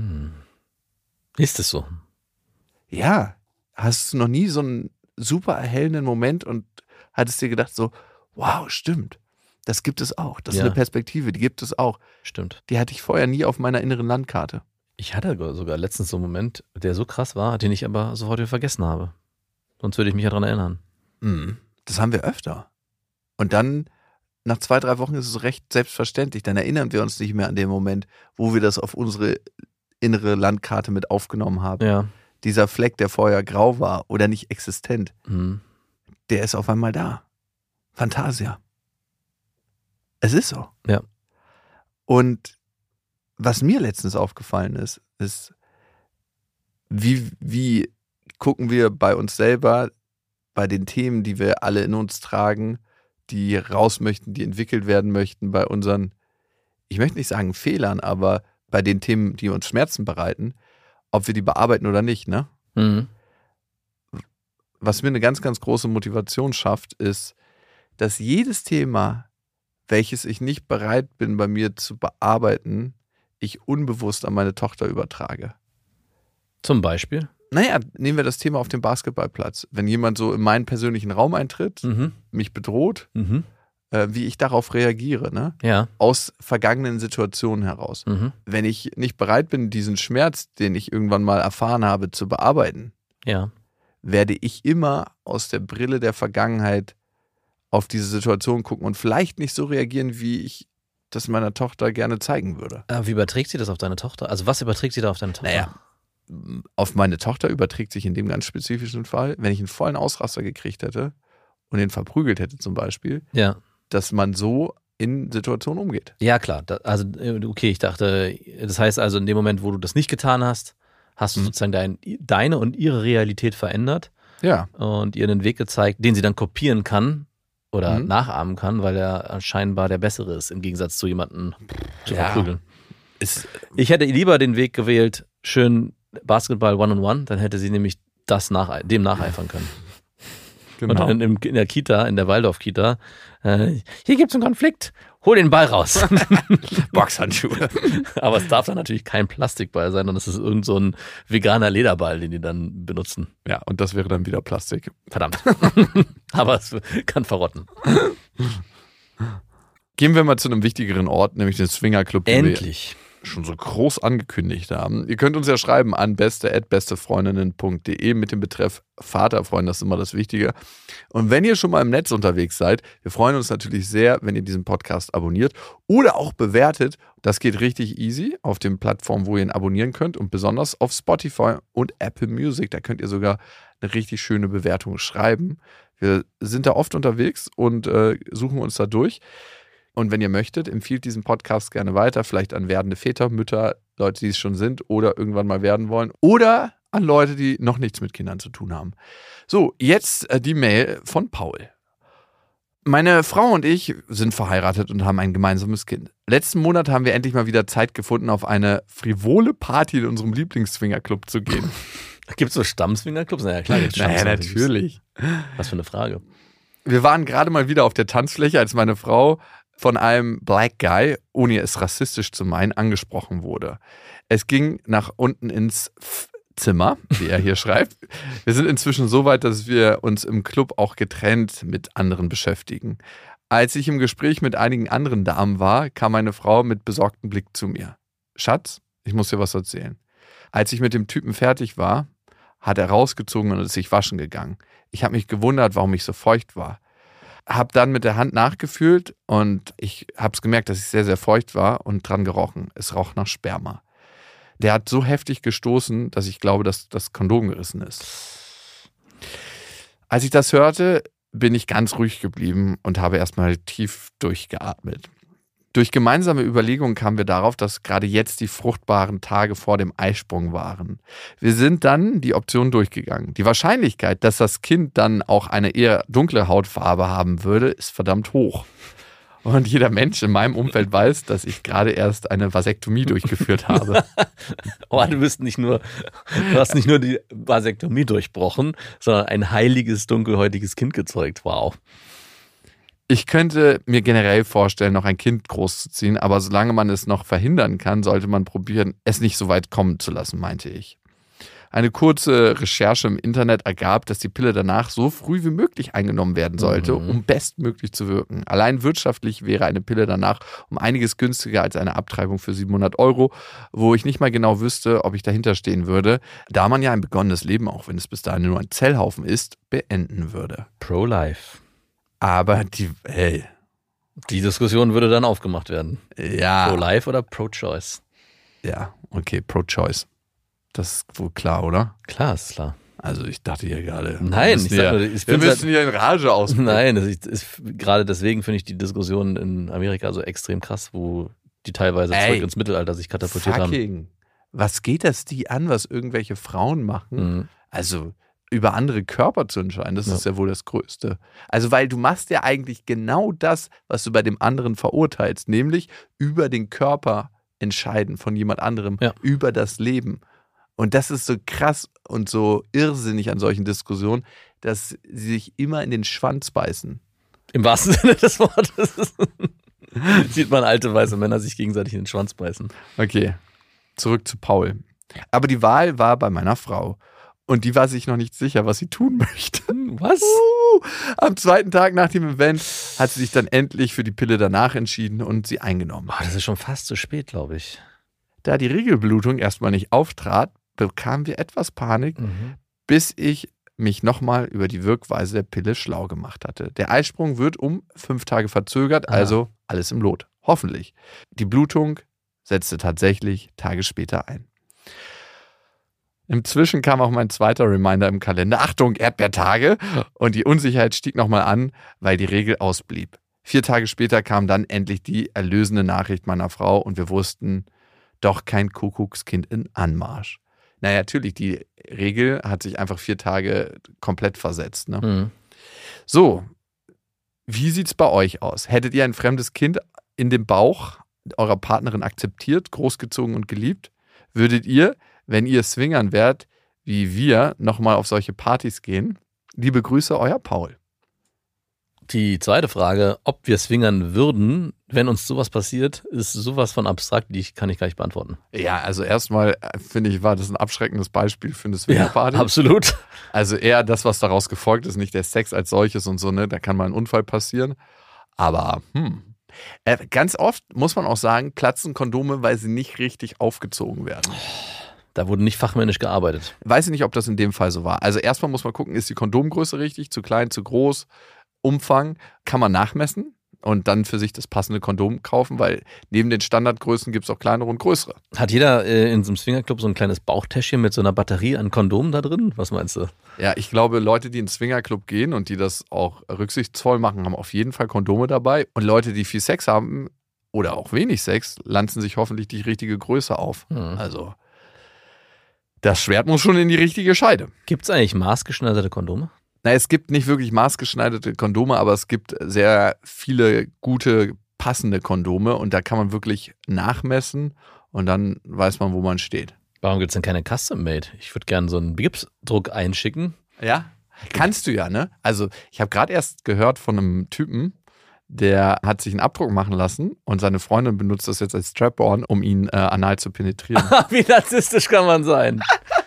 Ist es so? Ja. Hast du noch nie so einen super erhellenden Moment und hattest dir gedacht so, wow, stimmt, das gibt es auch. Das ist Ja. eine Perspektive, die gibt es auch. Stimmt. Die hatte ich vorher nie auf meiner inneren Landkarte. Ich hatte sogar letztens so einen Moment, der so krass war, den ich aber sofort wieder vergessen habe. Sonst würde ich mich ja daran erinnern. Das haben wir öfter. Und dann, nach 2-3 Wochen ist es recht selbstverständlich. Dann erinnern wir uns nicht mehr an den Moment, wo wir das auf unsere innere Landkarte mit aufgenommen haben. Ja. Dieser Fleck, der vorher grau war oder nicht existent, Mhm. der ist auf einmal da. Fantasia. Es ist so. Ja. Und was mir letztens aufgefallen ist, wie gucken wir bei uns selber, bei den Themen, die wir alle in uns tragen, die raus möchten, die entwickelt werden möchten, bei unseren, ich möchte nicht sagen Fehlern, aber bei den Themen, die uns Schmerzen bereiten, ob wir die bearbeiten oder nicht, ne? Mhm. Was mir eine ganz, ganz große Motivation schafft, ist, dass jedes Thema, welches ich nicht bereit bin, bei mir zu bearbeiten, ich unbewusst an meine Tochter übertrage. Zum Beispiel? Naja, nehmen wir das Thema auf dem Basketballplatz. Wenn jemand so in meinen persönlichen Raum eintritt, Mhm. mich bedroht, Mhm. Wie ich darauf reagiere, ne? Ja. Aus vergangenen Situationen heraus. Mhm. Wenn ich nicht bereit bin, diesen Schmerz, den ich irgendwann mal erfahren habe, zu bearbeiten, Ja. werde ich immer aus der Brille der Vergangenheit auf diese Situation gucken und vielleicht nicht so reagieren, wie ich das meiner Tochter gerne zeigen würde. Wie überträgt sie das auf deine Tochter? Also was überträgt sie da auf deine Tochter? Naja, auf meine Tochter überträgt sich in dem ganz spezifischen Fall, wenn ich einen vollen Ausraster gekriegt hätte und ihn verprügelt hätte zum Beispiel, Ja. dass man so in Situationen umgeht. Ja, klar. Okay, ich dachte, das heißt also, in dem Moment, wo du das nicht getan hast, hast du sozusagen deine und ihre Realität verändert Ja. und ihr einen Weg gezeigt, den sie dann kopieren kann oder Mhm. nachahmen kann, weil er scheinbar der Bessere ist, im Gegensatz zu jemandem zu Ja. verprügeln. Ist, Ich hätte lieber den Weg gewählt, schön Basketball One-on-One, dann hätte sie nämlich dem nacheifern können. genau. Und dann in der Kita, in der Waldorf-Kita, hier gibt's einen Konflikt, hol den Ball raus. Boxhandschuhe. Aber es darf dann natürlich kein Plastikball sein, sondern es ist irgend so ein veganer Lederball, den die dann benutzen. Ja, und das wäre dann wieder Plastik. Verdammt. Aber es kann verrotten. Gehen wir mal zu einem wichtigeren Ort, nämlich den Swingerclub, den wir Endlich. schon so groß angekündigt haben. Ihr könnt uns ja schreiben an beste@bestefreundinnen.de mit dem Betreff Vaterfreund, das ist immer das Wichtige. Und wenn ihr schon mal im Netz unterwegs seid, wir freuen uns natürlich sehr, wenn ihr diesen Podcast abonniert oder auch bewertet. Das geht richtig easy auf den Plattformen, wo ihr ihn abonnieren könnt und besonders auf Spotify und Apple Music. Da könnt ihr sogar eine richtig schöne Bewertung schreiben. Wir sind da oft unterwegs und suchen uns da durch. Und wenn ihr möchtet, empfiehlt diesen Podcast gerne weiter, vielleicht an werdende Väter, Mütter, Leute, die es schon sind oder irgendwann mal werden wollen oder an Leute, die noch nichts mit Kindern zu tun haben. So, jetzt die Mail von Paul. Meine Frau und ich sind verheiratet und haben ein gemeinsames Kind. Letzten Monat haben wir endlich mal wieder Zeit gefunden, auf eine frivole Party in unserem Lieblingsswingerclub zu gehen. Gibt es so Stammswingerclubs? Naja, klar, gibt's Naja, Stammswingerclubs. natürlich. Was für eine Frage. Wir waren gerade mal wieder auf der Tanzfläche, als meine Frau von einem Black Guy, ohne es rassistisch zu meinen, angesprochen wurde. Es ging nach unten ins Zimmer, wie er hier schreibt. Wir sind inzwischen so weit, dass wir uns im Club auch getrennt mit anderen beschäftigen. Als ich im Gespräch mit einigen anderen Damen war, kam meine Frau mit besorgtem Blick zu mir. Schatz, ich muss dir was erzählen. Als ich mit dem Typen fertig war, hat er rausgezogen und ist sich waschen gegangen. Ich habe mich gewundert, warum ich so feucht war. Habe dann mit der Hand nachgefühlt und ich habe es gemerkt, dass ich sehr, sehr feucht war und dran gerochen. Es roch nach Sperma. Der hat so heftig gestoßen, dass ich glaube, dass das Kondom gerissen ist. Als ich das hörte, bin ich ganz ruhig geblieben und habe erstmal tief durchgeatmet. Durch gemeinsame Überlegungen kamen wir darauf, dass gerade jetzt die fruchtbaren Tage vor dem Eisprung waren. Wir sind dann die Option durchgegangen. Die Wahrscheinlichkeit, dass das Kind dann auch eine eher dunkle Hautfarbe haben würde, ist verdammt hoch. Und jeder Mensch in meinem Umfeld weiß, dass ich gerade erst eine Vasektomie durchgeführt habe. Oh, du hast nicht nur die Vasektomie durchbrochen, sondern ein heiliges, dunkelhäutiges Kind gezeugt. Wow. Ich könnte mir generell vorstellen, noch ein Kind großzuziehen, aber solange man es noch verhindern kann, sollte man probieren, es nicht so weit kommen zu lassen, meinte ich. Eine kurze Recherche im Internet ergab, dass die Pille danach so früh wie möglich eingenommen werden sollte, um bestmöglich zu wirken. Allein wirtschaftlich wäre eine Pille danach um einiges günstiger als eine Abtreibung für 700 €, wo ich nicht mal genau wüsste, ob ich dahinter stehen würde, da man ja ein begonnenes Leben, auch wenn es bis dahin nur ein Zellhaufen ist, beenden würde. Pro-Life. Aber Die Diskussion würde dann aufgemacht werden. ja. Pro-Life oder Pro-Choice? Ja, okay, Pro-Choice. Das ist wohl klar, oder? Klar, ist klar. Also ich dachte hier gerade. Nein, ich sag nur, wir müssen hier in Rage ausbrechen. Nein, gerade deswegen finde ich die Diskussion in Amerika so extrem krass, wo die teilweise zurück ins Mittelalter sich katapultiert haben. Was geht das die an, was irgendwelche Frauen machen? Also über andere Körper zu entscheiden, das ist ja wohl das Größte. Also weil du machst ja eigentlich genau das, was du bei dem anderen verurteilst, nämlich über den Körper entscheiden von jemand anderem, über das Leben. Und das ist so krass und so irrsinnig an solchen Diskussionen, dass sie sich immer in den Schwanz beißen. Im wahrsten Sinne des Wortes. Sieht man alte weiße Männer sich gegenseitig in den Schwanz beißen. Okay, zurück zu Paul. Aber die Wahl war bei meiner Frau. Und die war sich noch nicht sicher, was sie tun möchte. Was? Am zweiten Tag nach dem Event hat sie sich dann endlich für die Pille danach entschieden und sie eingenommen. Oh, das ist schon fast zu spät, glaube ich. Da die Regelblutung erstmal nicht auftrat, bekamen wir etwas Panik, bis ich mich nochmal über die Wirkweise der Pille schlau gemacht hatte. Der Eisprung wird um 5 Tage verzögert, also alles im Lot. Hoffentlich. Die Blutung setzte tatsächlich Tage später ein. Inzwischen kam auch mein zweiter Reminder im Kalender. Achtung, Erdbeertage! Und die Unsicherheit stieg nochmal an, weil die Regel ausblieb. 4 Tage später kam dann endlich die erlösende Nachricht meiner Frau und wir wussten, doch kein Kuckuckskind in Anmarsch. Naja, natürlich, die Regel hat sich einfach 4 Tage komplett versetzt. Ne? So, wie sieht's bei euch aus? Hättet ihr ein fremdes Kind in dem Bauch eurer Partnerin akzeptiert, großgezogen und geliebt? Würdet ihr, wenn ihr Swingern wärt, wie wir, nochmal auf solche Partys gehen? Liebe Grüße, euer Paul. Die zweite Frage, ob wir swingern würden, wenn uns sowas passiert, ist sowas von abstrakt, kann ich gar nicht beantworten. Ja, also erstmal finde ich, war das ein abschreckendes Beispiel für eine Swingerparty. Ja, absolut. Also eher das, was daraus gefolgt ist, nicht der Sex als solches und so, ne? Da kann mal ein Unfall passieren. Aber, ganz oft, muss man auch sagen, platzen Kondome, weil sie nicht richtig aufgezogen werden. Da wurde nicht fachmännisch gearbeitet. Weiß ich nicht, ob das in dem Fall so war. Also erstmal muss man gucken, ist die Kondomgröße richtig, zu klein, zu groß, Umfang, kann man nachmessen und dann für sich das passende Kondom kaufen, weil neben den Standardgrößen gibt es auch kleinere und größere. Hat jeder in so einem Swingerclub so ein kleines Bauchtäschchen mit so einer Batterie an Kondomen da drin? Was meinst du? Ja, ich glaube, Leute, die in den Swingerclub gehen und die das auch rücksichtsvoll machen, haben auf jeden Fall Kondome dabei. Und Leute, die viel Sex haben oder auch wenig Sex, lanzen sich hoffentlich die richtige Größe auf. Also das Schwert muss schon in die richtige Scheide. Gibt es eigentlich maßgeschneiderte Kondome? Na, es gibt nicht wirklich maßgeschneiderte Kondome, aber es gibt sehr viele gute, passende Kondome und da kann man wirklich nachmessen und dann weiß man, wo man steht. Warum gibt es denn keine Custom-Made? Ich würde gerne so einen Gipsdruck einschicken. Ja, kannst du ja, ne? Also ich habe gerade erst gehört von einem Typen, der hat sich einen Abdruck machen lassen und seine Freundin benutzt das jetzt als Strap-on, um ihn anal zu penetrieren. Wie narzisstisch kann man sein?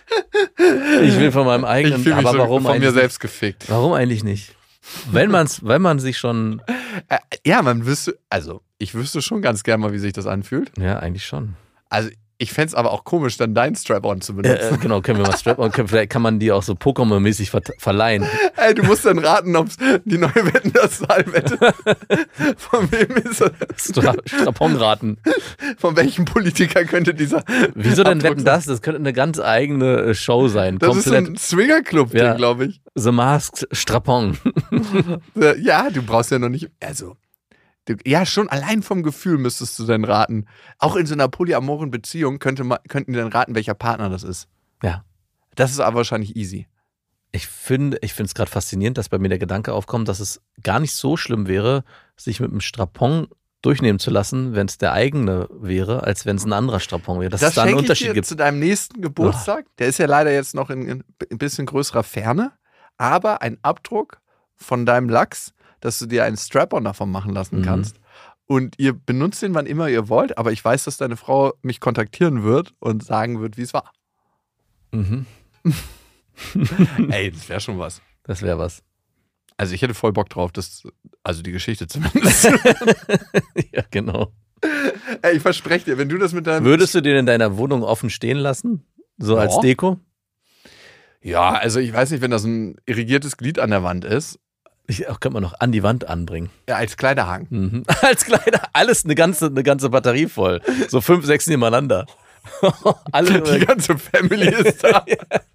Ich will von meinem eigenen, ich fühle mich aber warum von eigentlich mir selbst gefickt. Warum eigentlich nicht? Wenn man sich schon... Ja, ich wüsste schon ganz gern mal, wie sich das anfühlt. Ja, eigentlich schon. Also ich fände es aber auch komisch, dann dein Strap-on zu benutzen. Genau, können wir mal Strap-on, vielleicht kann man die auch so Pokémon-mäßig verleihen. Ey, du musst dann raten, ob es die neue Wetten, das Zahlwette von wem ist das? Strapon-Raten. Von welchem Politiker könnte dieser Wieso denn Abdruck Wetten, das? Das könnte eine ganz eigene Show sein. Das komplett. ist so ein Swingerclub-Ding, glaube ich. The Masked Strapon. Ja, du brauchst ja noch nicht, also ja, schon allein vom Gefühl müsstest du dann raten. Auch in so einer polyamoren Beziehung könnten die dann raten, welcher Partner das ist. Ja. Das ist aber wahrscheinlich easy. Ich finde es gerade faszinierend, dass bei mir der Gedanke aufkommt, dass es gar nicht so schlimm wäre, sich mit einem Strapon durchnehmen zu lassen, wenn es der eigene wäre, als wenn es ein anderer Strapon wäre. Dass es da einen Unterschied gibt. Zu deinem nächsten Geburtstag. Der ist ja leider jetzt noch in ein bisschen größerer Ferne, aber ein Abdruck von deinem Lachs, dass du dir einen Strap-on davon machen lassen kannst. Und ihr benutzt den, wann immer ihr wollt, aber ich weiß, dass deine Frau mich kontaktieren wird und sagen wird, wie es war. Ey, das wäre schon was. Das wäre was. Also ich hätte voll Bock drauf, also die Geschichte zumindest. Ja, genau. Ey, ich verspreche dir, wenn du das mit deinem... Würdest du den in deiner Wohnung offen stehen lassen? So als Deko? Ja, also ich weiß nicht, wenn das ein irrigiertes Glied an der Wand ist. Könnte man noch an die Wand anbringen. Ja, als Kleiderhaken. Mhm. Als Kleider, alles eine ganze Batterie voll. So 5, 6 nebeneinander. Die ganze Family ist da.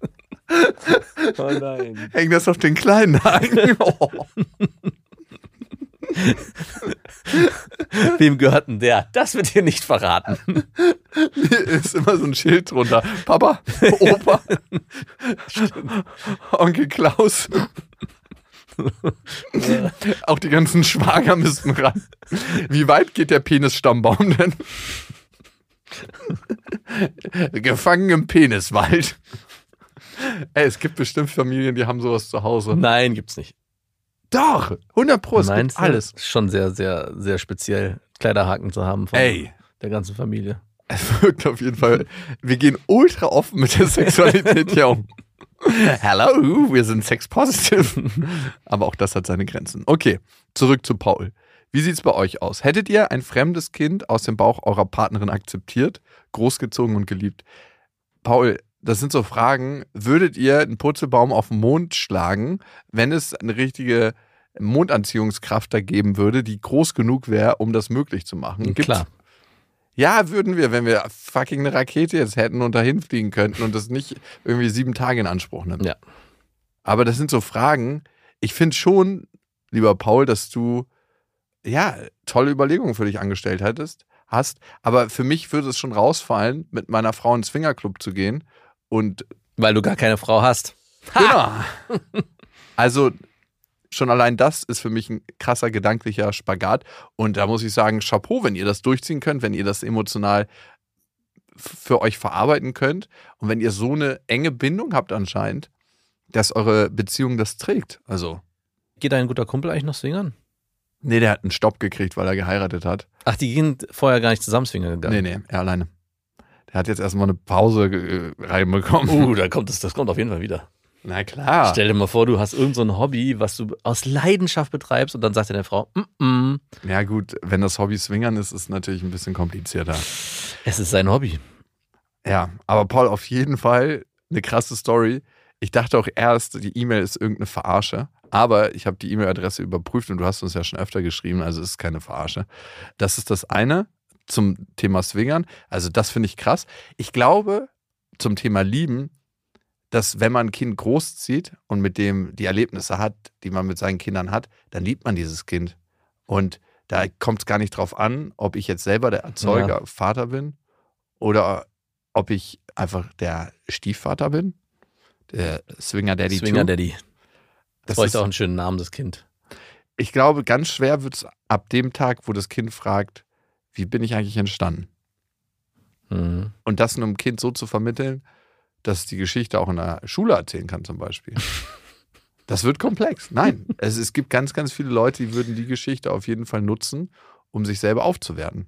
Oh nein. Hängt das auf den kleinen Haken? Oh. Wem gehört denn der? Das wird hier nicht verraten. Hier ist immer so ein Schild drunter. Papa, Opa, Onkel Klaus. Ja. Auch die ganzen Schwager müssten ran. Wie weit geht der Penisstammbaum denn? Gefangen im Peniswald. Ey, es gibt bestimmt Familien, die haben sowas zu Hause. Nein, gibt's nicht. Doch, 100%. Es gibt alles. Ist schon sehr, sehr, sehr speziell, Kleiderhaken zu haben von der ganzen Familie. Es wirkt auf jeden Fall. Wir gehen ultra offen mit der Sexualität hier um. Hello, wir sind sex-positive. Aber auch das hat seine Grenzen. Okay, zurück zu Paul. Wie sieht's bei euch aus? Hättet ihr ein fremdes Kind aus dem Bauch eurer Partnerin akzeptiert, großgezogen und geliebt? Paul, das sind so Fragen. Würdet ihr einen Purzelbaum auf den Mond schlagen, wenn es eine richtige Mondanziehungskraft da geben würde, die groß genug wäre, um das möglich zu machen? Klar. Ja, würden wir, wenn wir fucking eine Rakete jetzt hätten und dahin fliegen könnten und das nicht irgendwie 7 Tage in Anspruch nimmt. Ja. Aber das sind so Fragen. Ich finde schon, lieber Paul, dass du tolle Überlegungen für dich angestellt hast. Aber für mich würde es schon rausfallen, mit meiner Frau in den Swingerclub zu gehen. Und weil du gar keine Frau hast. Genau. Also schon allein das ist für mich ein krasser gedanklicher Spagat. Und da muss ich sagen, Chapeau, wenn ihr das durchziehen könnt, wenn ihr das emotional für euch verarbeiten könnt und wenn ihr so eine enge Bindung habt anscheinend, dass eure Beziehung das trägt. Also. Geht dein guter Kumpel eigentlich noch swingern? Nee, der hat einen Stopp gekriegt, weil er geheiratet hat. Ach, die sind vorher gar nicht zusammen swingern gegangen? Nee, er alleine. Der hat jetzt erstmal eine Pause reinbekommen. Das kommt auf jeden Fall wieder. Na klar. Stell dir mal vor, du hast irgend so ein Hobby, was du aus Leidenschaft betreibst und dann sagt dir deine Frau, Ja gut, wenn das Hobby Swingern ist, ist es natürlich ein bisschen komplizierter. Es ist sein Hobby. Ja, aber Paul, auf jeden Fall eine krasse Story. Ich dachte auch erst, die E-Mail ist irgendeine Verarsche, aber ich habe die E-Mail-Adresse überprüft und du hast uns ja schon öfter geschrieben, also es ist keine Verarsche. Das ist das eine zum Thema Swingern. Also das finde ich krass. Ich glaube, zum Thema Lieben, dass wenn man ein Kind großzieht und mit dem die Erlebnisse hat, die man mit seinen Kindern hat, dann liebt man dieses Kind. Und da kommt es gar nicht drauf an, ob ich jetzt selber der Erzeuger, Vater bin oder ob ich einfach der Stiefvater bin. Der Swinger Daddy. Swinger Daddy. Das bräuchte auch einen schönen Namen, das Kind. Ich glaube, ganz schwer wird es ab dem Tag, wo das Kind fragt, wie bin ich eigentlich entstanden? Mhm. Und das einem Kind so zu vermitteln, dass es die Geschichte auch in der Schule erzählen kann zum Beispiel. Das wird komplex. Nein, es gibt ganz, ganz viele Leute, die würden die Geschichte auf jeden Fall nutzen, um sich selber aufzuwerten.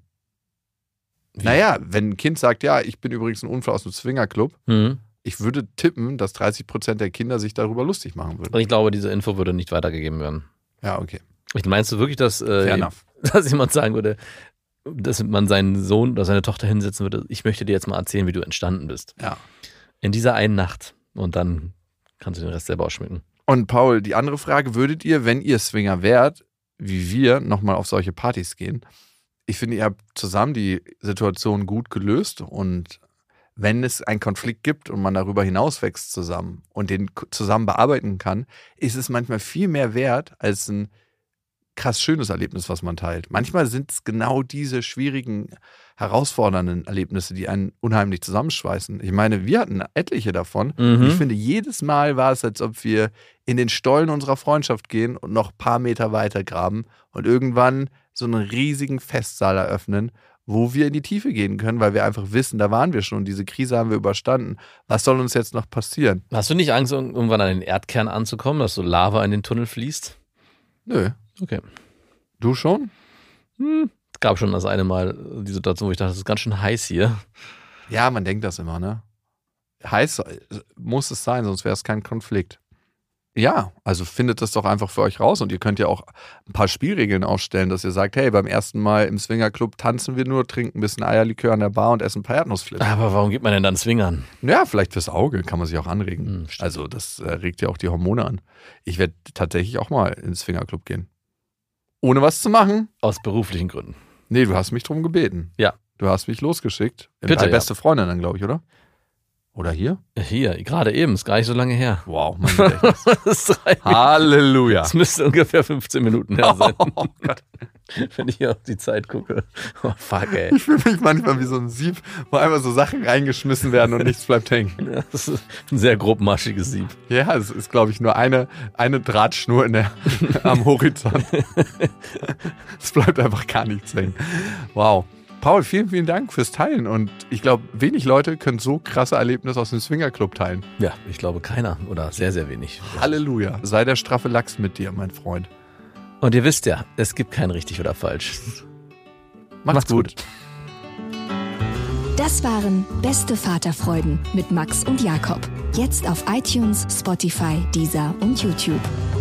Wie? Naja, wenn ein Kind sagt, ja, ich bin übrigens ein Unfall aus dem Swingerclub, ich würde tippen, dass 30% der Kinder sich darüber lustig machen würden. Und ich glaube, diese Info würde nicht weitergegeben werden. Ja, okay. Meinst du wirklich, dass jemand sagen würde, dass man seinen Sohn oder seine Tochter hinsetzen würde, ich möchte dir jetzt mal erzählen, wie du entstanden bist. Ja. In dieser einen Nacht. Und dann kannst du den Rest selber ausschmücken. Und Paul, die andere Frage, würdet ihr, wenn ihr Swinger wärt, wie wir, nochmal auf solche Partys gehen? Ich finde, ihr habt zusammen die Situation gut gelöst und wenn es einen Konflikt gibt und man darüber hinaus wächst zusammen und den zusammen bearbeiten kann, ist es manchmal viel mehr wert als ein krass schönes Erlebnis, was man teilt. Manchmal sind es genau diese schwierigen, herausfordernden Erlebnisse, die einen unheimlich zusammenschweißen. Ich meine, wir hatten etliche davon. Und ich finde, jedes Mal war es, als ob wir in den Stollen unserer Freundschaft gehen und noch ein paar Meter weiter graben und irgendwann so einen riesigen Festsaal eröffnen, wo wir in die Tiefe gehen können, weil wir einfach wissen, da waren wir schon, diese Krise haben wir überstanden. Was soll uns jetzt noch passieren? Hast du nicht Angst, irgendwann an den Erdkern anzukommen, dass so Lava in den Tunnel fließt? Nö. Okay. Du schon? Es gab schon das eine Mal die Situation, wo ich dachte, es ist ganz schön heiß hier. Ja, man denkt das immer, ne? muss es sein, sonst wäre es kein Konflikt. Ja, also findet das doch einfach für euch raus und ihr könnt ja auch ein paar Spielregeln aufstellen, dass ihr sagt, hey, beim ersten Mal im Swingerclub tanzen wir nur, trinken ein bisschen Eierlikör an der Bar und essen ein paar Erdnussflips. Aber warum geht man denn dann Swingern? Ja, vielleicht fürs Auge kann man sich auch anregen. Also das regt ja auch die Hormone an. Ich werde tatsächlich auch mal ins Swingerclub gehen. Ohne was zu machen. Aus beruflichen Gründen. Nee, du hast mich drum gebeten. Ja. Du hast mich losgeschickt. Bitte, ja. Beste Freundin dann, glaube ich, oder? Oder hier? Hier, gerade eben, ist gar nicht so lange her. Wow, mein Gedächtnis. Das ist 3 Halleluja. Das müsste ungefähr 15 Minuten her sein. Oh Gott. Wenn ich hier auf die Zeit gucke. Oh, fuck, ey. Ich fühle mich manchmal wie so ein Sieb, wo einfach so Sachen reingeschmissen werden und nichts bleibt hängen. Ja, das ist ein sehr grobmaschiges Sieb. Ja, es ist, glaube ich, nur eine Drahtschnur am Horizont. Es bleibt einfach gar nichts hängen. Wow. Paul, vielen, vielen Dank fürs Teilen. Und ich glaube, wenig Leute können so krasse Erlebnisse aus dem Swingerclub teilen. Ja, ich glaube keiner oder sehr, sehr wenig. Halleluja. Sei der straffe Lachs mit dir, mein Freund. Und ihr wisst ja, es gibt kein richtig oder falsch. Macht's gut. Das waren Beste Vaterfreuden mit Max und Jakob. Jetzt auf iTunes, Spotify, Deezer und YouTube.